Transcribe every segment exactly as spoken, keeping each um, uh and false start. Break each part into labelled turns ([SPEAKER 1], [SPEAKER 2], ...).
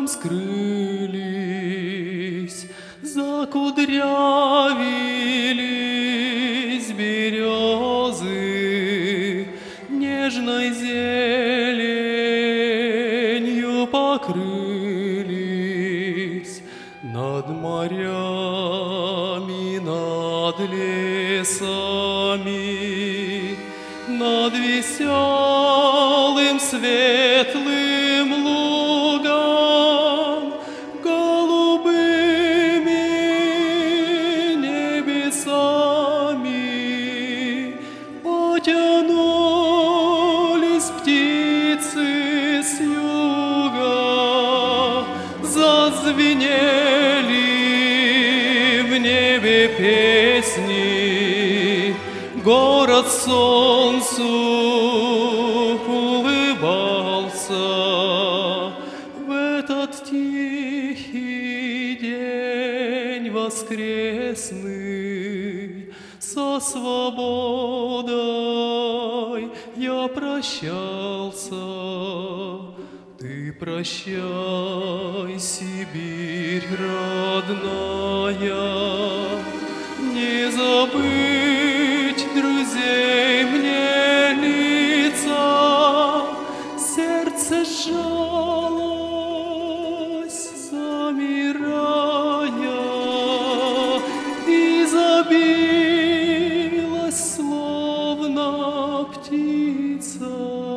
[SPEAKER 1] ветром скрылись, закудрявились березы, нежной зеленью покрылись над морями, над лесами, над веселым светлым лугом, голубыми небесами потянулись птицы с юга, зазвенели в небе песни, город солнцу улыбался в этот тихий день воскресный. Со свободой я прощался, ты прощай, Сибирь родная, не забыть друзей мне лица, сердце сжалось, замирая, и забилось, словно птица.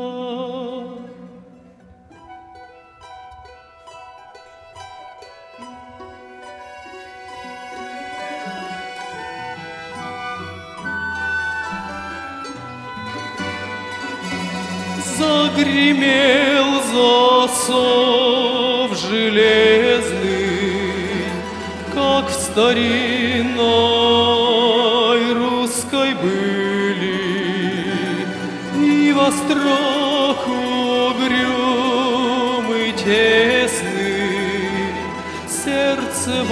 [SPEAKER 1] Загремел засов железный, как в старинной русской были, и во острог угрюмый тесный, сердце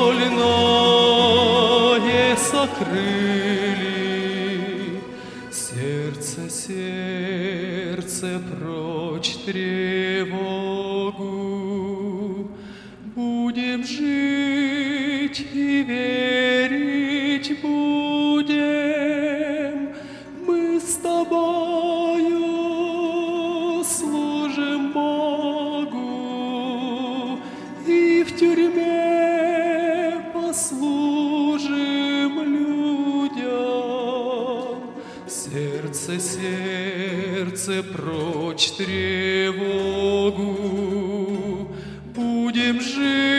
[SPEAKER 1] вольное сокрыли. Сердце, сердце, прочь тревогу, будем жить и верить будем. Мы с тобою служим Богу и в тюрьме послужим людям. Сердце, сердце, прочь тревогу, будем жить